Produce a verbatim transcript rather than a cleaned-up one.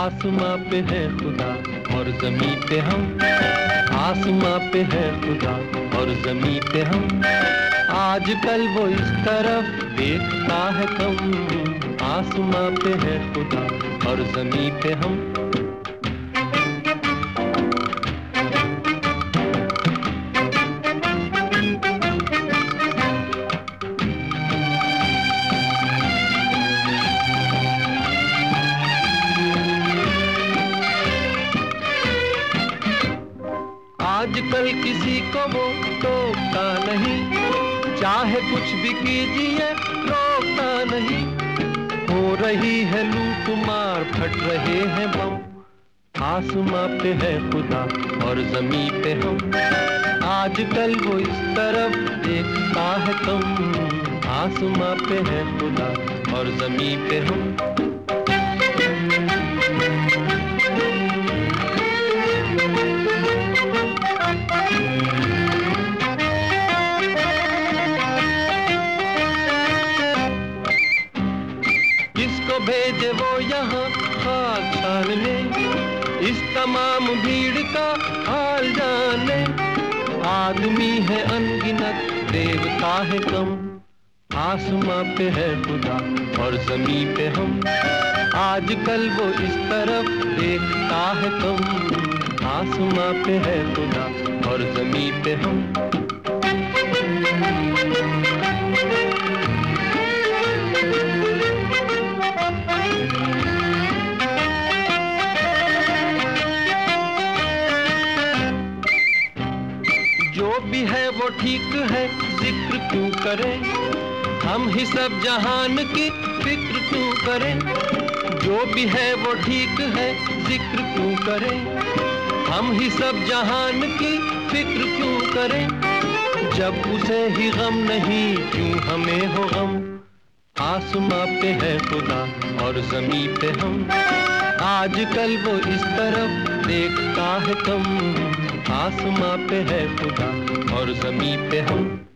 आसमां पे है खुदा और ज़मीं पे हम, आसमां पे है खुदा और ज़मीं पे हम। आजकल वो इस तरफ देखता है कम, आसमां पे है खुदा और ज़मीं पे हम। आजकल किसी को वो टोकता नहीं, चाहे कुछ भी कीजिए रोकता नहीं। हो रही है लूट मार, फट रहे हैं बम, आसमां पे है खुदा और ज़मीं पे हम। आजकल वो इस तरफ देखता है कम, आसमां पे है खुदा और ज़मीं पे हम। किसको भेजे वो यहाँ खाक छानने, इस तमाम भीड़ का हाल जाने। आदमी है अनगिनत, देवता है कम, आसमां पे है खुदा और ज़मीं पे हम। आजकल वो इस तरफ देखता है कम, आसमां पे है खुदा और ज़मीं पे हम। जो भी है वो ठीक है, जिक्र क्यों करें, हम ही सब जहान की फिक्र क्यों करें। जो भी है वो ठीक है, जिक्र क्यों करें, हम ही सब जहान की फिक्र क्यों करें। जब उसे ही गम नहीं क्यों हमें हो गम, आसमां पे है खुदा और ज़मीं पे हम। आजकल वो इस तरफ देखता है कम, आसमां पे है खुदा और ज़मीं पे हम।